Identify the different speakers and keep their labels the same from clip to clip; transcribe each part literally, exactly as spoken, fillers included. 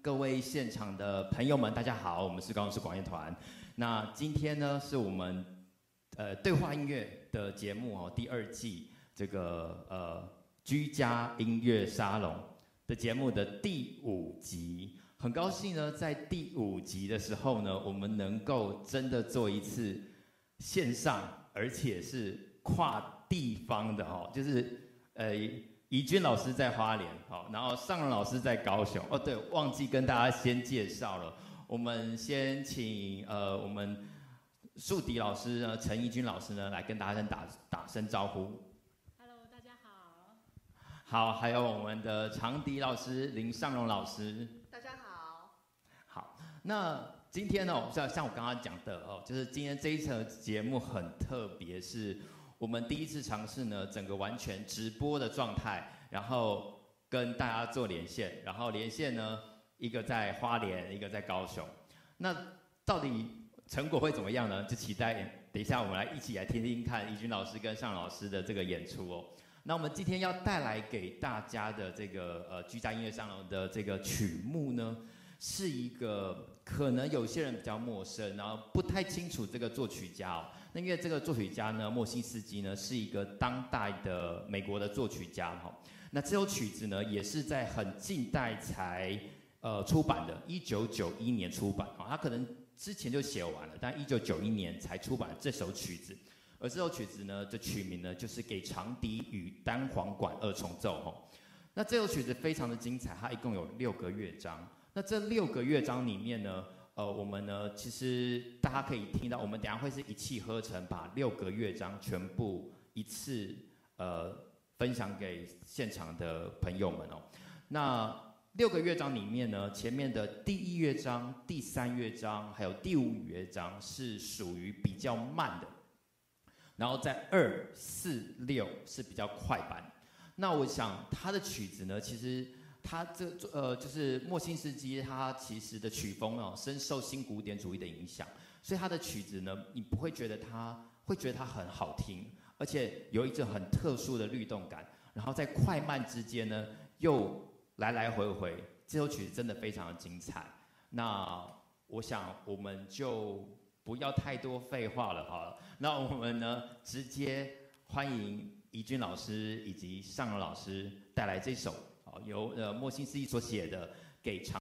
Speaker 1: 各位现场的朋友们，大家好，我们是高雄市广乐团。那今天呢，是我们呃对话音乐的节目哦，第二季这个呃居家音乐沙龙的节目的第五集。很高兴呢，在第五集的时候呢，我们能够真的做一次线上，而且是跨地方的哦，就是呃。怡君老师在花莲，好，然后尚荣老师在高雄。哦，对，忘记跟大家先介绍了。我们先请呃我们树迪老师呢，陈怡君老师呢，来跟大家先打打声招呼。
Speaker 2: Hello， 大家好。
Speaker 1: 好，还有我们的长笛老师林尚荣老师。
Speaker 3: 大家好。
Speaker 1: 好，那今天呢，像像我刚刚讲的哦，就是今天这一场节目很特别，是。我们第一次尝试呢，整个完全直播的状态，然后跟大家做连线，然后连线呢，一个在花莲，一个在高雄。那到底成果会怎么样呢？就期待等一下我们来一起来听听看怡君老师跟尚老师的这个演出哦。那我们今天要带来给大家的这个呃居家音乐沙龙的这个曲目呢，是一个可能有些人比较陌生，然后不太清楚这个作曲家哦。那因为这个作曲家呢，莫西斯基呢，是一个当代的美国的作曲家哈。那这首曲子呢，也是在很近代才呃出版的，一九九一年出版啊。他可能之前就写完了，但一九九一年才出版这首曲子。而这首曲子呢，的曲名呢，就是给长笛与单簧管二重奏哈。那这首曲子非常的精彩，它一共有六个乐章。那这六个乐章里面呢，呃，我们呢，其实大家可以听到，我们等一下会是一气呵成，把六个乐章全部一次呃分享给现场的朋友们哦。那六个乐章里面呢，前面的第一乐章、第三乐章还有第五乐章是属于比较慢的，然后在二、四、六是比较快板。那我想他的曲子呢，其实。他这呃就是莫辛斯基，他其实的曲风哦，深受新古典主义的影响，所以他的曲子呢，你不会觉得他会觉得他很好听，而且有一种很特殊的律动感，然后在快慢之间呢，又来来回回，这首曲子真的非常的精彩。那我想我们就不要太多废话了哈，那我们呢直接欢迎怡君老师以及尚荣老师带来这首。由呃莫辛斯基所写的给长。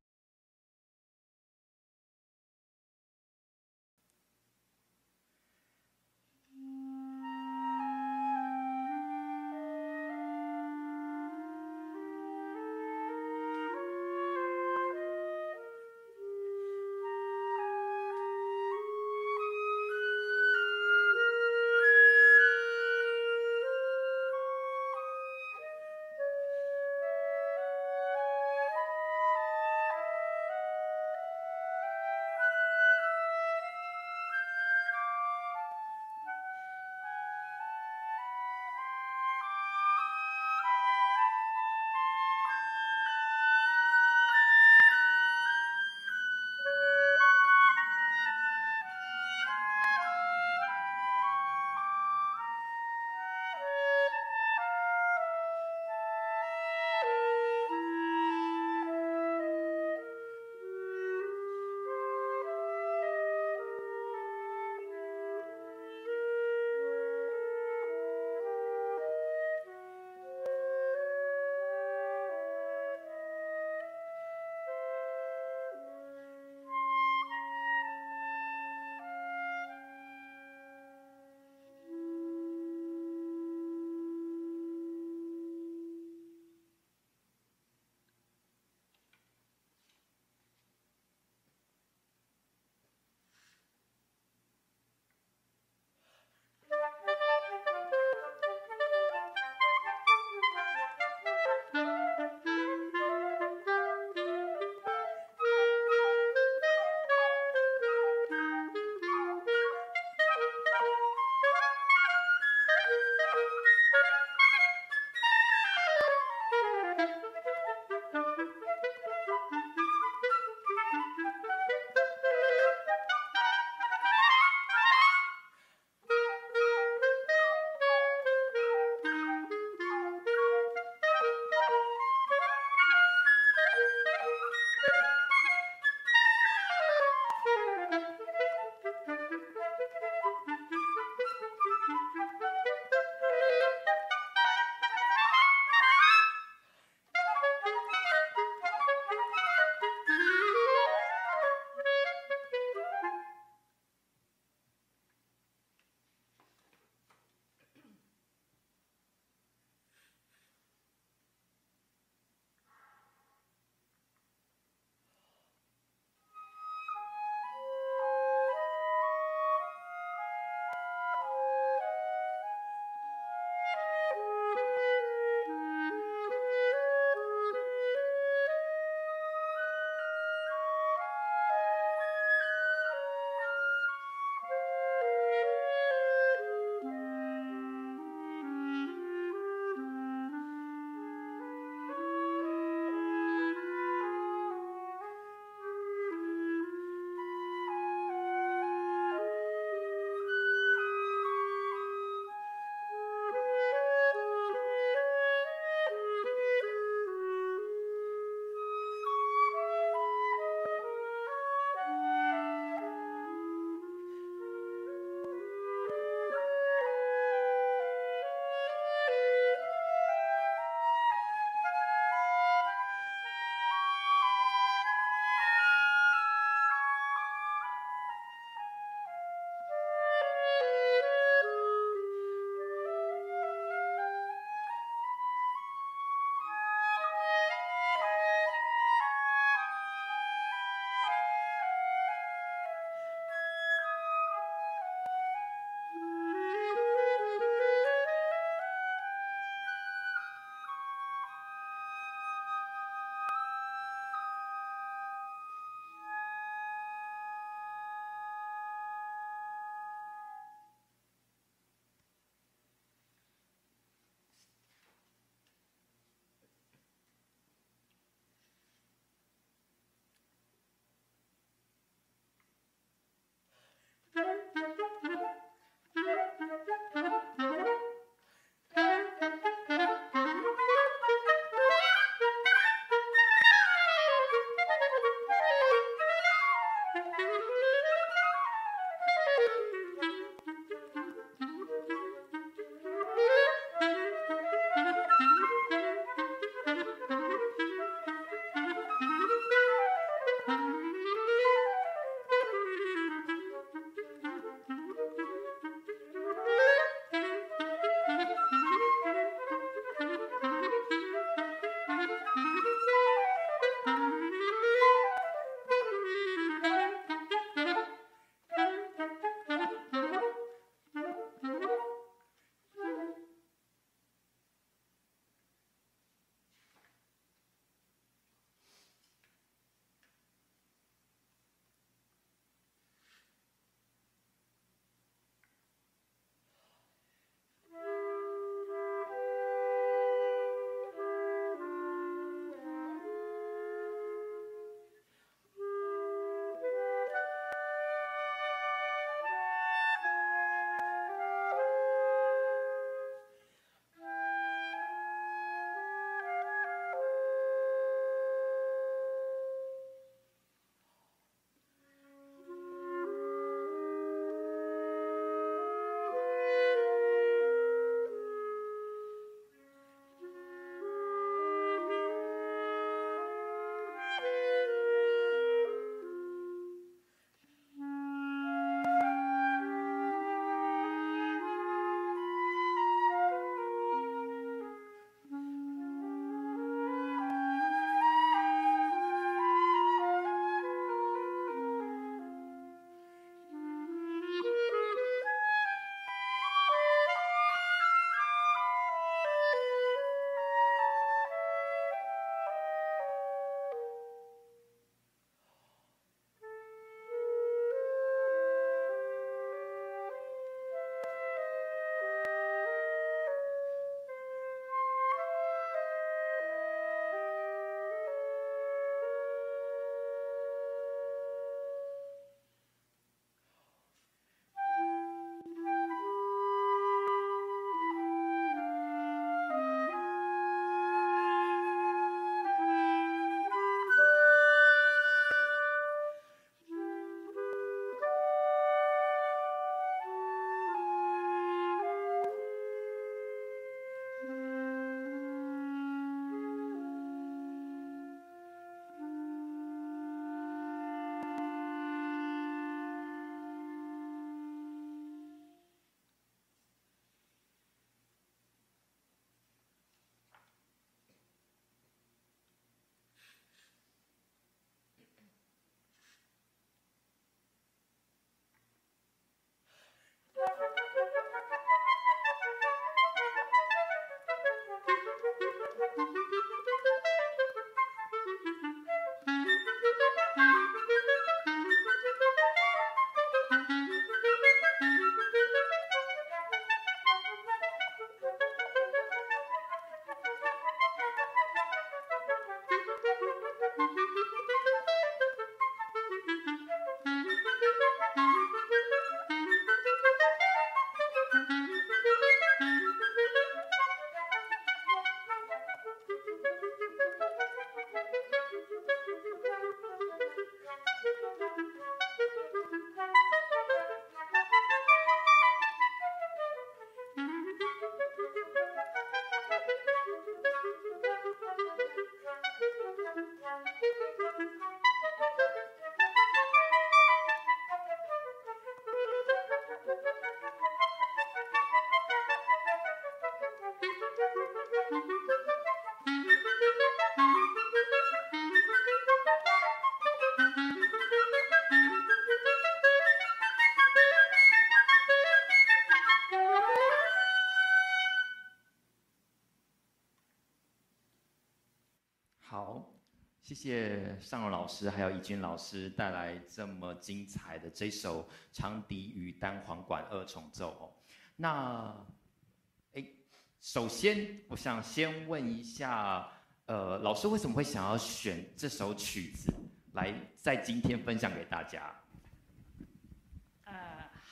Speaker 1: 谢谢尚荣老师还有怡君老师带来这么精彩的这首长笛与单簧管二重奏哦。那，哎，首先我想先问一下，呃，老师为什么会想要选这首曲子来在今天分享给大家？
Speaker 2: 呃，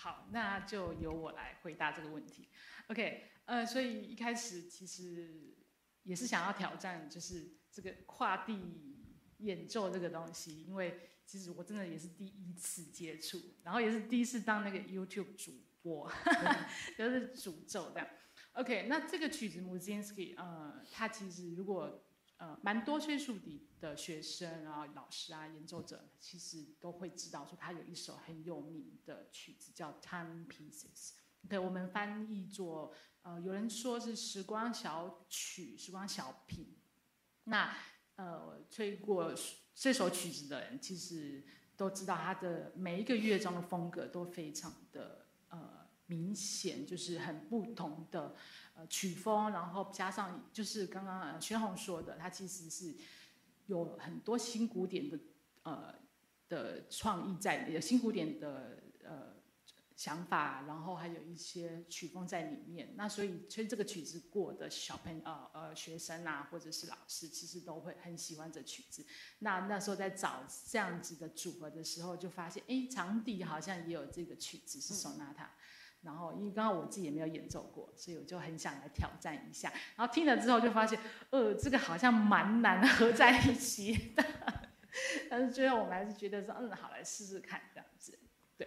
Speaker 2: 好，那就由我来回答这个问题。OK， 呃，所以一开始其实也是想要挑战，就是这个跨地演奏这个东西，因为其实我真的也是第一次接触，然后也是第一次当那个 YouTube 主播，就是主奏这样。OK， 那这个曲子 Muzinsky， 呃，它其实如果呃蛮多吹竖笛的学生，然后老师啊、演奏者，其实都会知道说它有一首很有名的曲子叫 Time Pieces。对，我们翻译作呃，有人说是时光小曲、时光小品。那呃，吹过这首曲子的人，其实都知道它的每一个乐章的风格都非常的呃明显，就是很不同的呃曲风，然后加上就是刚刚呃宣宏说的，它其实是有很多新古典的呃的创意在里面，新古典的呃。想法，然后还有一些曲风在里面。那所以吹这个曲子过的小朋友呃呃学生啊，或者是老师，其实都会很喜欢这曲子。那那时候在找这样子的组合的时候，就发现哎，长笛好像也有这个曲子是 sonata。然后因为刚刚我自己也没有演奏过，所以我就很想来挑战一下。然后听了之后就发现，呃，这个好像蛮难合在一起的。但是最后我们还是觉得说，嗯，好，来试试看这样子，对。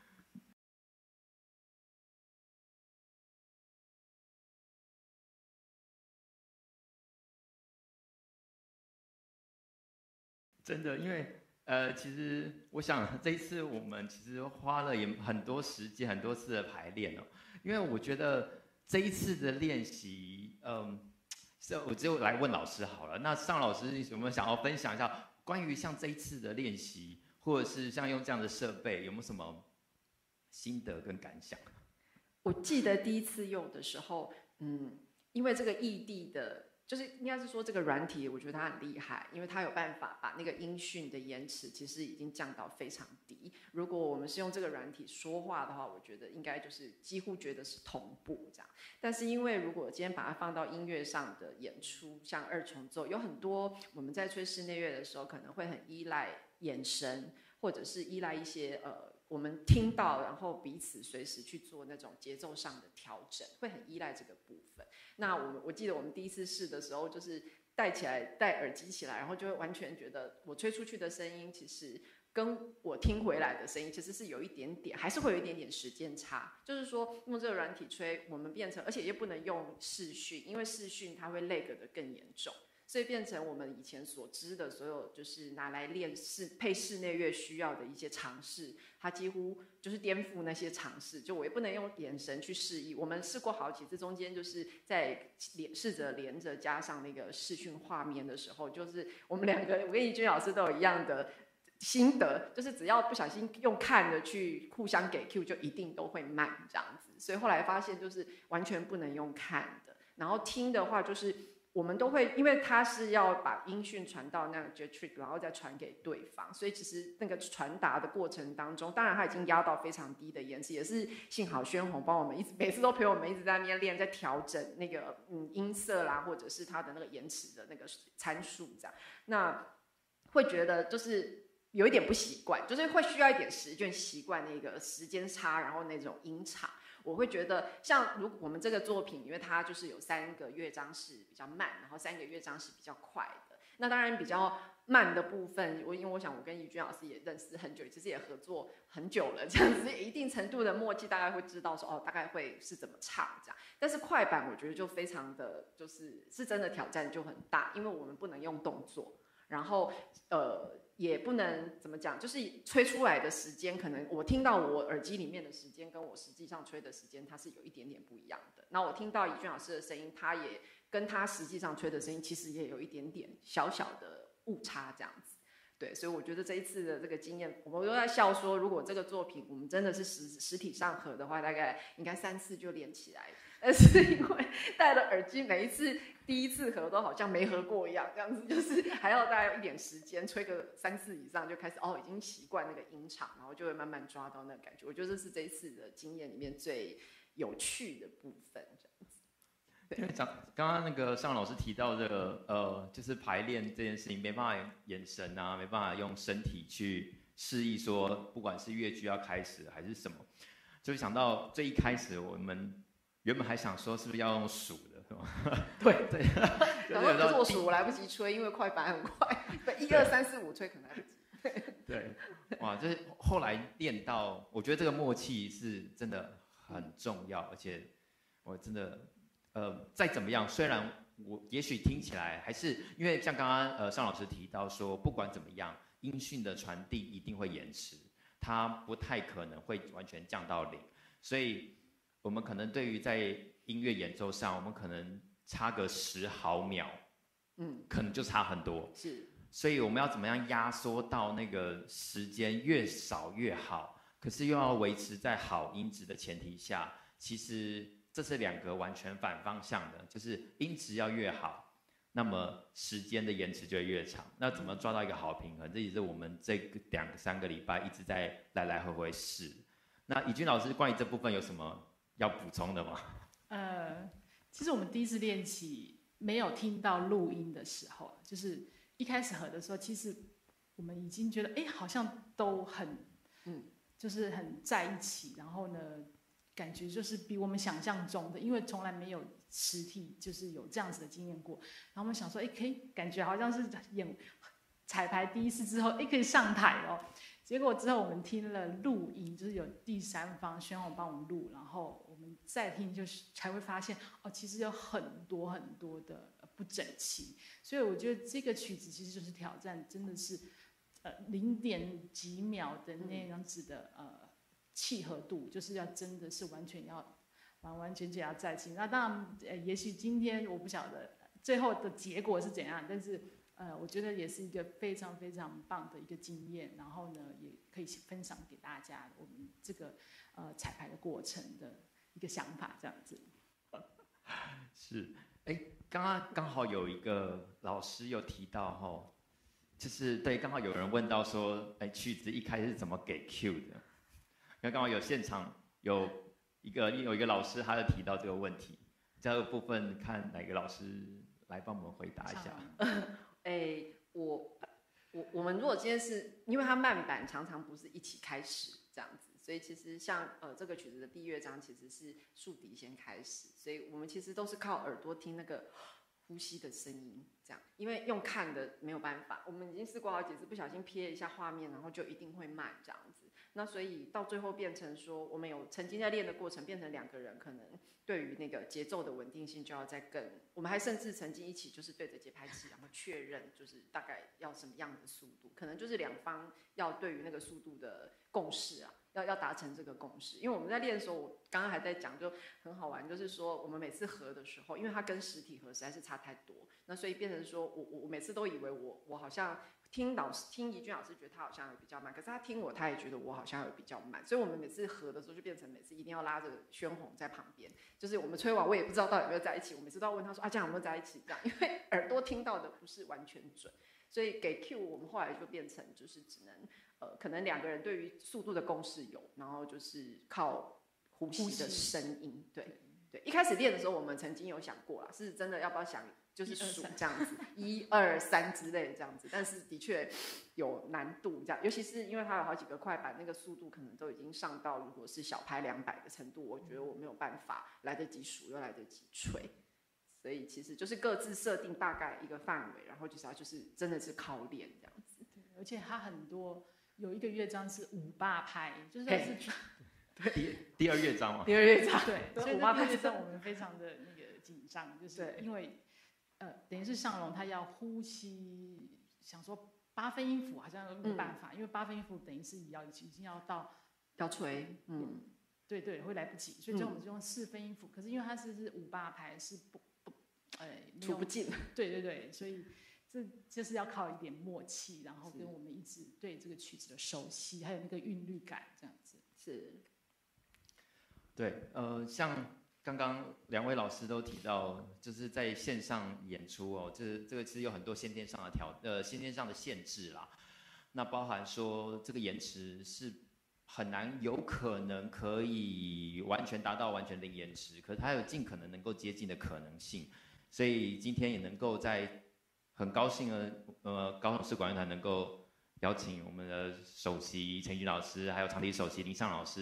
Speaker 1: 真的，因为呃，其实我想这一次我们其实花了也很多时间、很多次的排练哦。因为我觉得这一次的练习，嗯，是我就来问老师好了。那尚老师有没有想要分享一下关于像这一次的练习，或者是像用这样的设备，有没有什么心得跟感想？
Speaker 3: 我记得第一次用的时候，嗯，因为这个异地的。就是应该是说这个软体，我觉得它很厉害，因为它有办法把那个音讯的延迟其实已经降到非常低。如果我们是用这个软体说话的话，我觉得应该就是几乎觉得是同步这样。但是因为如果今天把它放到音乐上的演出，像二重奏，有很多我们在吹室内乐的时候，可能会很依赖眼神，或者是依赖一些呃。我们听到，然后彼此随时去做那种节奏上的调整，会很依赖这个部分。那我我记得我们第一次试的时候，就是戴起来戴耳机起来，然后就会完全觉得我吹出去的声音，其实跟我听回来的声音其实是有一点点，还是会有一点点时间差。就是说用这个软体吹，我们变成，而且又不能用视讯，因为视讯它会 lag 的更严重。所以变成我们以前所知的所有，就是拿来练室配室内乐需要的一些常识，它几乎就是颠覆那些常识。就我也不能用眼神去示意，我们试过好几次，中间就是在连试着连着加上那个视讯画面的时候，就是我们两个，我跟怡君老师都有一样的心得，就是只要不小心用看的去互相给 Q， 就一定都会慢这样子。所以后来发现就是完全不能用看的，然后听的话就是。我们都会，因为它是要把音讯传到那个 jet trick， 然后再传给对方，所以其实那个传达的过程当中，当然它已经压到非常低的延迟，也是幸好宣宏帮我们一直每次都陪我们一直在那边练，在调整那个嗯音色啦，或者是它的那个延迟的那个参数这样，那会觉得就是有一点不习惯，就是会需要一点时间习惯那个时间差，然后那种音场。我会觉得，像如果我们这个作品，因为它就是有三个乐章是比较慢，然后三个乐章是比较快的。那当然比较慢的部分，我因为我想我跟怡君老师也认识很久，其实也合作很久了，这样子一定程度的默契，大概会知道说哦，大概会是怎么唱这样。但是快板我觉得就非常的，就是是真的挑战就很大，因为我们不能用动作，然后呃。也不能怎么讲，就是吹出来的时间，可能我听到我耳机里面的时间，跟我实际上吹的时间，它是有一点点不一样的。那我听到怡君老师的声音，他也跟他实际上吹的声音，其实也有一点点小小的误差，这样子。对，所以我觉得这一次的这个经验，我们都在笑说，如果这个作品我们真的是实实体上合的话，大概应该三次就连起来。但是因为戴了耳机，每一次第一次合都好像没合过一样，这样子就是还要大概一点时间，吹个三次以上就开始哦，已经习惯那个音场，然后就会慢慢抓到那个感觉。我觉得这是这一次的经验里面最有趣的部分，这样子。
Speaker 1: 因为讲刚刚那个尚老师提到这个呃，就是排练这件事情没办法眼神啊，没办法用身体去示意说，不管是乐句要开始还是什么。 就想到最一开始我们原本还想说是不是要用数的，是吗？
Speaker 3: 对
Speaker 1: 对，
Speaker 3: 然后可是我数我来不及吹，因为快板很快，一二三四五吹可能来不及。
Speaker 1: 对，哇，就是后来练到，我觉得这个默契是真的很重要，而且我真的，呃，再怎么样，虽然我也许听起来还是因为像刚刚呃尚老师提到说，不管怎么样，音讯的传递一定会延迟，它不太可能会完全降到零，所以我们可能对于在音乐演奏上，我们可能差个十毫秒，嗯，可能就差很多，
Speaker 3: 是。
Speaker 1: 所以我们要怎么样压缩到那个时间越少越好，可是又要维持在好音质的前提下，其实这是两个完全反方向的，就是音质要越好，那么时间的延迟就会越长。那怎么抓到一个好平衡？这也是我们这个两三个礼拜一直在来来回回试。那以军老师关于这部分有什么要补充的吗？
Speaker 2: 呃，其实我们第一次练习没有听到录音的时候，就是一开始合的时候，其实我们已经觉得，哎，好像都很，嗯，就是很在一起。然后呢，感觉就是比我们想象中的，因为从来没有实体就是有这样子的经验过。然后我们想说，哎，可以感觉好像是演彩排第一次之后，哎，可以上台哦。结果之后我们听了录音，就是有第三方宣宏帮我们录，然后我们再听，就是才会发现哦，其实有很多很多的不整齐。所以我觉得这个曲子其实就是挑战，真的是呃零点几秒的那样子的呃契合度，就是要真的是完全要完完全全要在一起。那当然，呃，也许今天我不晓得最后的结果是怎样，但是。呃，我觉得也是一个非常非常棒的一个经验，然后呢，也可以分享给大家我们这个呃彩排的过程的一个想法，这样子。
Speaker 1: 是，哎，刚刚刚好有一个老师有提到哈，就是对，刚好有人问到说，哎，曲子一开始是怎么给 Q 的？因为刚好有现场有一个有一个老师，他有提到这个问题，这个部分看哪个老师来帮我们回答一下。
Speaker 3: 哎，我我我们如果今天是因为它慢板常常不是一起开始这样子，所以其实像呃这个曲子的第一乐章其实是竖笛先开始，所以我们其实都是靠耳朵听那个呼吸的声音这样，因为用看的没有办法，我们已经试过好几次，不小心瞥一下画面，然后就一定会慢这样子。那所以到最后变成说，我们有曾经在练的过程，变成两个人可能对于那个节奏的稳定性就要再更，我们还甚至曾经一起就是对着节拍器，然后确认就是大概要什么样的速度，可能就是两方要对于那个速度的共识啊，要要达成这个共识。因为我们在练的时候，我刚刚还在讲，就很好玩，就是说我们每次合的时候，因为它跟实体合实在是差太多，那所以变成说我我我每次都以为我我好像。听老师听怡君老师觉得他好像有比较慢，可是他听我，他也觉得我好像有比较慢，所以我们每次合的时候就变成每次一定要拉着宣宏在旁边，就是我们吹完我也不知道到底有没有在一起，我每次都要问他说啊这样有没有在一起这样，因为耳朵听到的不是完全准，所以给 Q 我们后来就变成就是只能呃可能两个人对于速度的共识有，然后就是靠呼吸的声音，对对，一开始练的时候我们曾经有想过啦，是真的要不要想。就是数这样子，一二三之类的这样子，但是的确有难度这样，尤其是因为它有好几个快板，那个速度可能都已经上到如果是小拍两百的程度，我觉得我没有办法来得及数又来得及吹，所以其实就是各自设定大概一个范围，然后就是要就是真的是靠练这样子。
Speaker 2: 对，而且它很多有一个乐章是五八拍，就是它是
Speaker 1: 第第二乐章嘛，
Speaker 3: 第二乐章
Speaker 2: 对，所以那个乐章我们非常的那个紧张，就是因为。呃，等于是尚龙他要呼吸，想说八分音符好像没办法，嗯、因为八分音符等于是要已经要到
Speaker 3: 要吹，嗯，
Speaker 2: 对对，会来不及，所以最后我们就用四分音符。嗯、可是因为它是是五八拍，是不不，哎，
Speaker 3: 出不进。
Speaker 2: 对对对，所以这就是要靠一点默契，然后跟我们一直对这个曲子的熟悉，还有那个韵律感，这样子。
Speaker 3: 是。
Speaker 1: 对，呃，像。刚刚两位老师都提到，就是在线上演出哦，这这个其实有很多先天上的条呃先天上的限制啦。那包含说这个延迟是很难，有可能可以完全达到完全零延迟，可是它有尽可能能够接近的可能性。所以今天也能够在很高兴的呃高雄市管乐团能够邀请我们的首席陈宇老师，还有长笛首席林尚老师。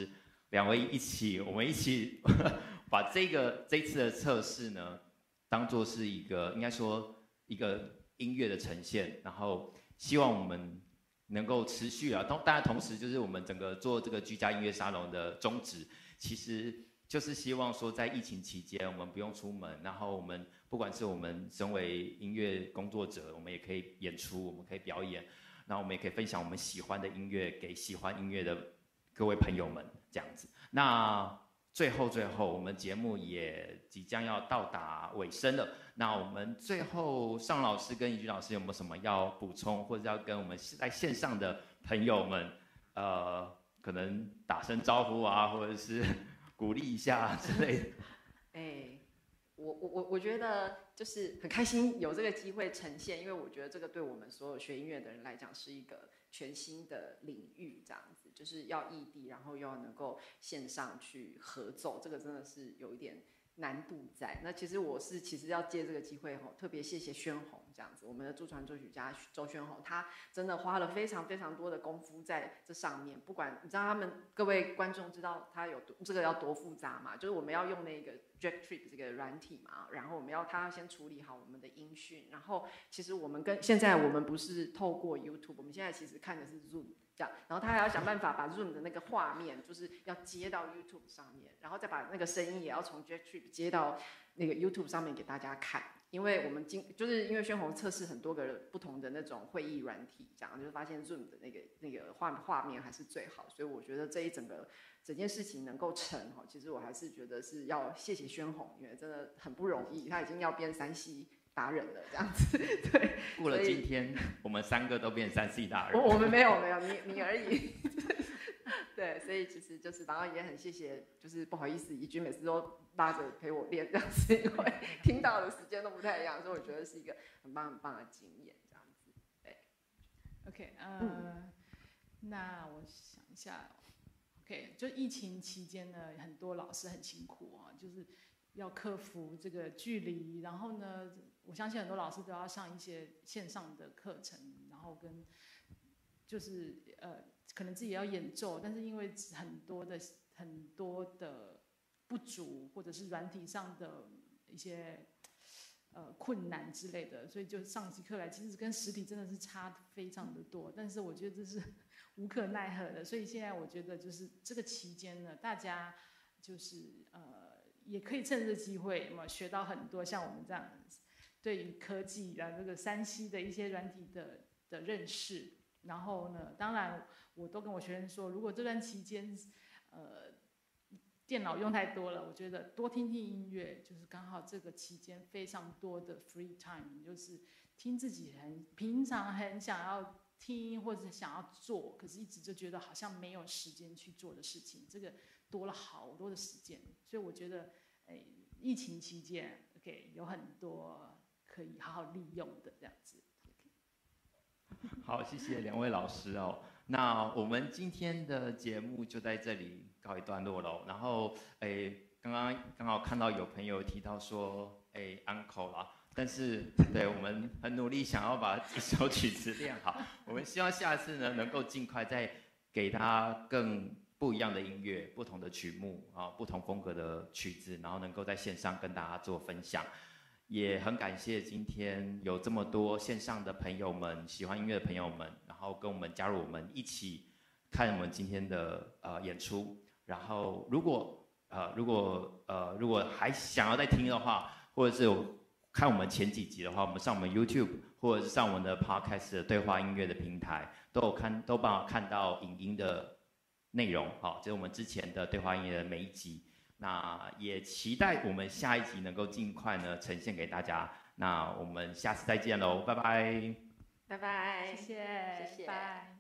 Speaker 1: 两位一起，我们一起把这个这次的测试呢，当做是一个应该说一个音乐的呈现，然后希望我们能够持续啊，当然同时就是我们整个做这个居家音乐沙龙的宗旨，其实就是希望说在疫情期间我们不用出门，然后我们不管是我们身为音乐工作者，我们也可以演出，我们可以表演，然后我们也可以分享我们喜欢的音乐给喜欢音乐的各位朋友们，这样子。那最后最后，我们节目也即将要到达尾声了。那我们最后尚老师跟怡君老师有没有什么要补充，或者要跟我们在线上的朋友们，呃，可能打声招呼啊，或者是鼓励一下之类的？
Speaker 3: 哎，我我我我觉得就是很开心有这个机会呈现，因为我觉得这个对我们所有学音乐的人来讲是一个全新的领域，这样子就是要异地，然后又要能够线上去合奏，这个真的是有一点难度在。那其实我是其实要借这个机会吼，特别谢谢宣宏这样子，我们的驻船作曲家周宣宏，他真的花了非常非常多的功夫在这上面。不管你知道他们各位观众知道他有这个要多复杂嘛？就是我们要用那个 Jack Trip 这个软体嘛，然后我们要他要先处理好我们的音讯，然后其实我们跟现在我们不是透过 YouTube， 我们现在其实看的是 Zoom。这样，然后他还要想办法把 Zoom 的那个画面，就是要接到 YouTube 上面，然后再把那个声音也要从 Jack Trip 接到那个 YouTube 上面给大家看。因为我们今就是因为宣宏测试很多个不同的那种会议软体，这样就是发现 Zoom 的那个那个画画面还是最好，所以我觉得这一整个整件事情能够成哈，其实我还是觉得是要谢谢宣宏，因为真的很不容易，他已经要变山西达人了，这样子，对。
Speaker 1: 过了今天，我们三个都变三 C 达人。
Speaker 3: 我我们没有没有，你你而已。对，所以其实就是，然后也很谢谢，就是不好意思，怡君每次都拉着陪我练这样子，因为听到的时间都不太一样，所以我觉得是一个很棒很棒的经验，这样子。对。
Speaker 2: OK， 呃，嗯、那我想一下 ，OK， 就疫情期间呢，很多老师很辛苦啊，就是要克服这个距离，然后呢，我相信很多老师都要上一些线上的课程，然后跟就是呃，可能自己要演奏，但是因为很多的很多的不足，或者是软体上的一些呃困难之类的，所以就上起课来，其实跟实体真的是差非常的多。但是我觉得这是无可奈何的，所以现在我觉得就是这个期间呢，大家就是呃。也可以趁这个机会，有没有学到很多像我们这样对于科技啊这个三 C 的一些软体的的认识。然后呢，当然我都跟我学生说，如果这段期间呃电脑用太多了，我觉得多听听音乐，就是刚好这个期间非常多的 free time， 就是听自己很平常很想要听或者想要做，可是一直就觉得好像没有时间去做的事情，这个多了好多的时间。所以我觉得，哎，疫情期间 ，OK， 有很多可以好好利用的这样子。
Speaker 1: 好，谢谢两位老师哦。那我们今天的节目就在这里告一段落喽。然后，哎，刚刚刚好看到有朋友提到说，哎 ，uncle 啦。但是，对我们很努力想要把这首曲子练好。我们希望下次呢，能够尽快再给他更不一样的音乐、不同的曲目啊、不同风格的曲子，然后能够在线上跟大家做分享。也很感谢今天有这么多线上的朋友们、喜欢音乐的朋友们，然后跟我们加入我们一起看我们今天的呃演出。然后，如果呃如果呃如果还想要再听的话，或者是有看我们前几集的话，我们上我们 YouTube 或者是上我们的 Podcast 的对话音乐的平台，都有看都帮我看到影音的内容。好，这是我们之前的对话音乐的每一集。那也期待我们下一集能够尽快呢呈现给大家。那我们下次再见喽，拜拜，
Speaker 3: 拜拜，
Speaker 2: 谢谢，
Speaker 3: 谢谢，
Speaker 2: 拜。